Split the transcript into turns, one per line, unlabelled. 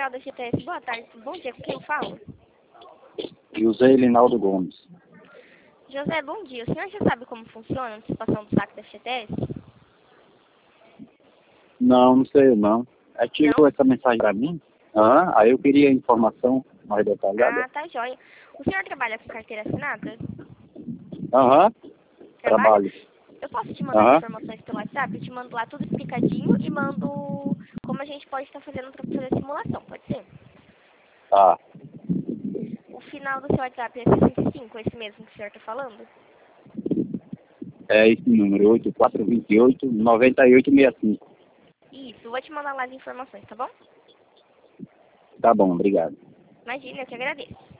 final da GTS. Boa tarde, bom dia, com quem eu falo?
José Linaldo Gomes.
José, bom dia. O senhor já sabe como funciona a antecipação do saque da FGTS?
Não sei não. É que chegou essa mensagem pra mim. Aí eu queria informação mais detalhada.
Ah, tá jóia. O senhor trabalha com carteira assinada?
Trabalho.
Eu posso te mandar as informações pelo WhatsApp? Eu te mando lá tudo explicadinho e mando como a gente pode estar fazendo para fazer a simulação, pode ser?
Tá.
O final do seu WhatsApp é 65, esse mesmo que o senhor está falando?
É esse número, 8428-9865.
Isso, vou te mandar lá as informações, tá bom?
Tá bom, obrigado.
Imagina, eu que agradeço.